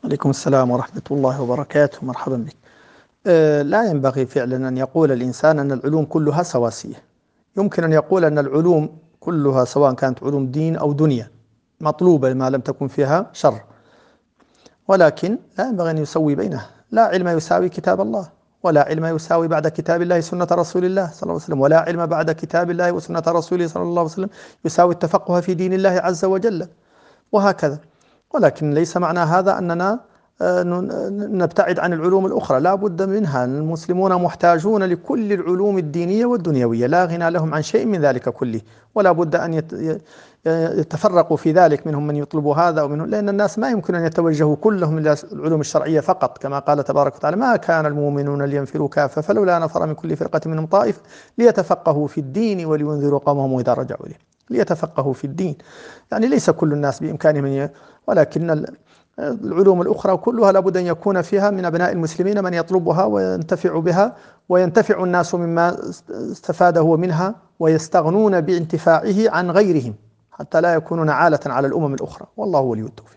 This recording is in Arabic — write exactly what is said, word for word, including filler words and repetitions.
عليكم السلام ورحمة الله وبركاته، مرحبا بك. آه، لا ينبغي فعلا أن يقول الإنسان أن العلوم كلها سواسية. يمكن أن يقول أن العلوم كلها سواء كانت علوم دين أو دنيا مطلوبة ما لم تكن فيها شر، ولكن لا ينبغي أن يسوي بينها. لا علم يساوي كتاب الله، ولا علم يساوي بعد كتاب الله سنة رسول الله صلى الله عليه وسلم، ولا علم بعد كتاب الله وسنة رسوله صلى الله عليه وسلم يساوي التفقه في دين الله عز وجل، وهكذا. ولكن ليس معنى هذا أننا آه، نبتعد عن العلوم الأخرى، لا بد منها. المسلمون محتاجون لكل العلوم الدينية والدنيوية، لا غنى لهم عن شيء من ذلك كله، ولا بد أن يت- يتفرقوا في ذلك، منهم من يطلب هذا ومنهم، لأن الناس ما يمكن أن يتوجهوا كلهم إلى العلوم الشرعية فقط، كما قال تبارك وتعالى: ما كان المؤمنون لينفروا كافة فلولا نفر من كل فرقة منهم طائفة ليتفقهوا في الدين ولينذروا قومهم إذا رجعوا إليه. ليتفقهوا في الدين، يعني ليس كل الناس بإمكانهم أن ي- ولكن ال- العلوم الأخرى كلها لابد أن يكون فيها من أبناء المسلمين من يطلبها وينتفع بها، وينتفع الناس مما استفاده منها، ويستغنون بانتفاعه عن غيرهم، حتى لا يكونون عالة على الأمم الأخرى. والله ولي التوفيق.